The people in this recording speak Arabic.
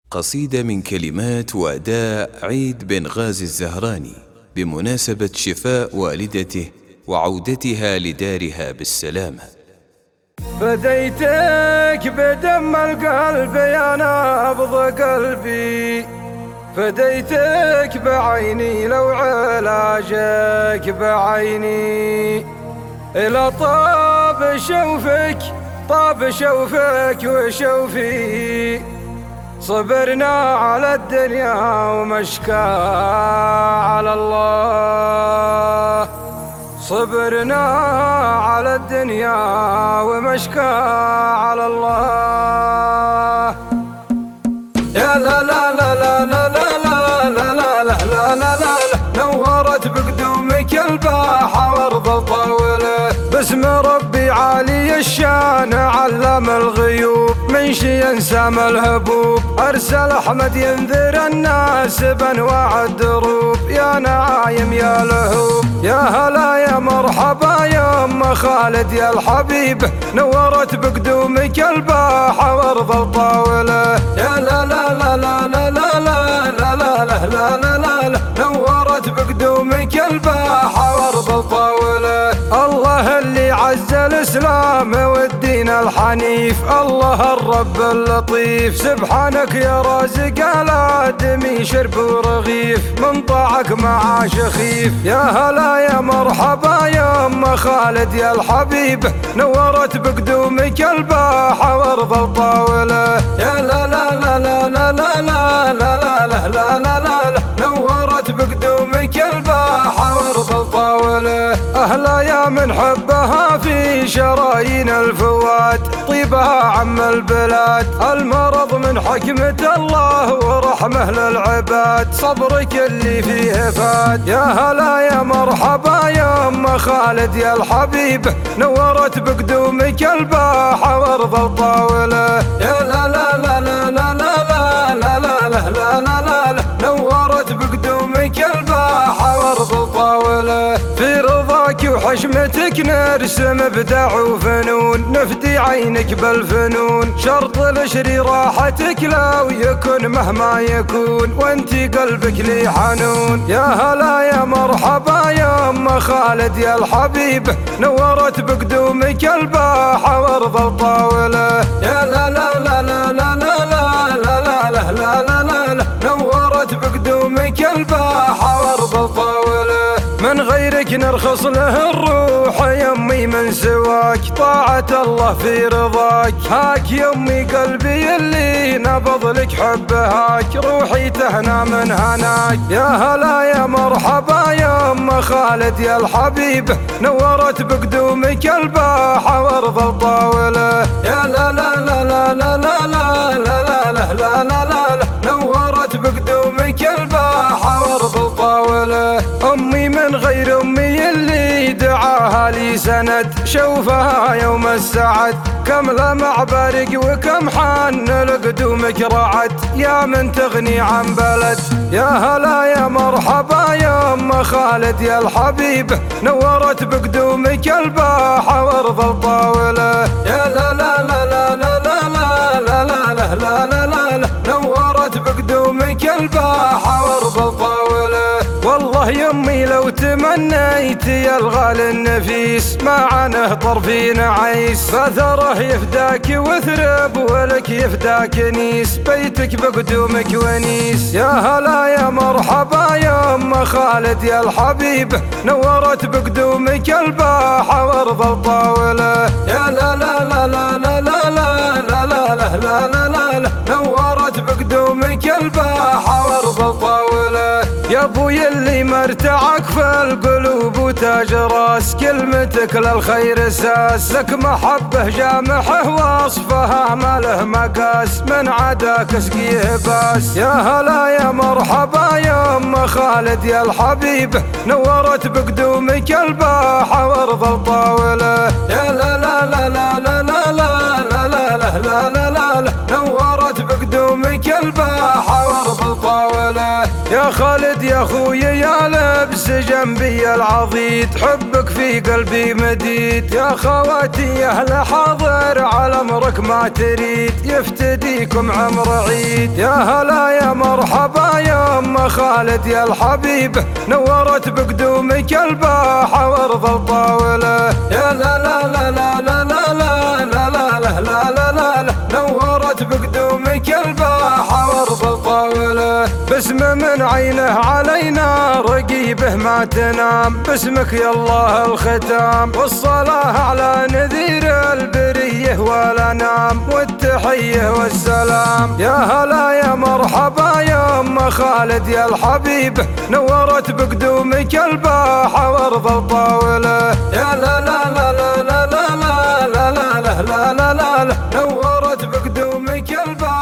قصيدة من كلمات وأداء عيد بن غازي الزهراني بمناسبة شفاء والدته وعودتها لدارها بالسلامة. فديتك بدم القلب يا نبض قلبي، فديتك بعيني لو علاجك بعيني. إلى طاب شوفك طاب شوفك وشوفي، صبرنا على الدنيا ومشكى على الله، صبرنا على الدنيا ومشكى على الله. يا لا لا لا لا لا لا لا لا لا لا لا لا، نورت بقدومك الباحة وارض الطاولة، باسم ربي عالي الشان علم الغيوب، منشي ينسام الهبوب، ارسل احمد ينذر الناس بانواع الدروب. يا نايم يا لهوب، يا هلا يا مرحبا يا ام خالد يا الحبيب، نورت بقدومك الباحة وارض الطاولة. يا لا لا لا لا لا لا لا لا لا لا لا لا لا، نورت بقدومك الباحة وارض الطاولة. الله اللي عز الاسلام والدين الحنيف، الله الرب اللطيف، سبحانك يا رازق الادمي شرب ورغيف، من طاعك معاش خيف. يا هلا يا مرحبا يا ام خالد يا الحبيب، نورت بقدومك الباحة وارض الطاولة. يا لا لا لا لا لا لا لا لا لا لا لا لا، نورت بقدومك الباحة وارض الطاولة. أهلا يا من حبها في شرايين الفواد، طيبها عم البلاد، المرض من حكمة الله ورحمه للعباد، صبرك اللي فيه فاد. يا هلا يا مرحبا يا ام خالد يا الحبيب، نورت بقدومك الباحة وارض الطاولة. يا لا لا لا لا لا لا لا لا لا لا لا لا، نورت بقدومك الباحة وارض الطاولة. في رضاك وحشمتك نرسم ابداع وفنون، نفدي عينك بالفنون، شرط الشري راحتك لو يكن مهما يكون، وانتي قلبك لي حنون. يا هلا يا مرحبا يا ام خالد يا الحبيب، نورت بقدومك الباحة وارض الطاولة. يا لا لا لا لا لا لا لا لا لا لا لا لا، نورت بقدومك الباحة وارض الطاولة. من غيرك نرخص له الروح يا امي من سواك، طاعة الله في رضاك، هاك يا امي قلبي اللي نبض لك حب هاك، روحي تهنى من هناك. يا هلا يا مرحبا يا ام خالد يا الحبيب، نورت بقدومك الباحة وارض الطاولة. يا لا لا لا لا لا لا لا لا لا لا لا لا، نورت بقدومك الباحة وارض الطاولة. امي من غير امي اللي دعاها لي سند، شوفها يوم السعد، كم لمع برق وكم حن لقدومك رعد، يا من تغني عن بلد. يا هلا يا مرحبا يا ام خالد يا الحبيب، نورت بقدومك الباحة وارض الطاولة. يا لا لا لا لا لا لا لا لا لا لا لا لا لا، نورت بقدومك الباحة وارض الطاولة. والله يمي لو تمنيت يا الغالي النفيس، ما عنه طرفين عيس، فثره يفداك وثرب ولك يفداك نيس، بيتك بقدومك ونيس. يا هلا يا مرحبا يا ام خالد يا الحبيب، نورت بقدومك الباحة وارض الطاولة. يا لا لا لا لا لا لا لا لا لا لا لا لا، نورت بقدومك الباحة وارض الطاولة. يا ابوي اللي مرتعك في القلوب وتاج راس، كلمتك للخير اساس، لك محبه جامحه وصفها ما له مقاس، من عداك اسقيه باس. يا هلا يا مرحبا يا ام خالد يا الحبيب، نورت بقدومك الباحة وارض الطاولة. يا لا لا لا لا لا لا لا لا لا لا لا لا، نورت بقدومك الباحة وارض الطاولة. طاوله. يا خالد يا خوي يا لبس جنبي العضيد، حبك في قلبي مديد. يا خواتي يا اهل حاضر على امرك ما تريد، يفتديكم عمر عيد. يا هلا يا مرحبا يا ام خالد يا الحبيبه، نورت بقدومك الباحه وارض الطاوله. يا لا لا لا لا لا لا لا لا لا لا لا لا لا، نورت بقدومك الباحه وارض الطاوله. بسمه من عينه علينا رقيبه ما تنام، باسمك يا الله الختام، والصلاه على نذير البريه والانام، والتحيه والسلام. يا هلا يا مرحبا يا ام خالد يا الحبيبه، نورت بقدومك الباحه وارض الطاوله. يا لا لا لا لا لا لا لا لا لا لا لا لا، نورت بقدومك الباحه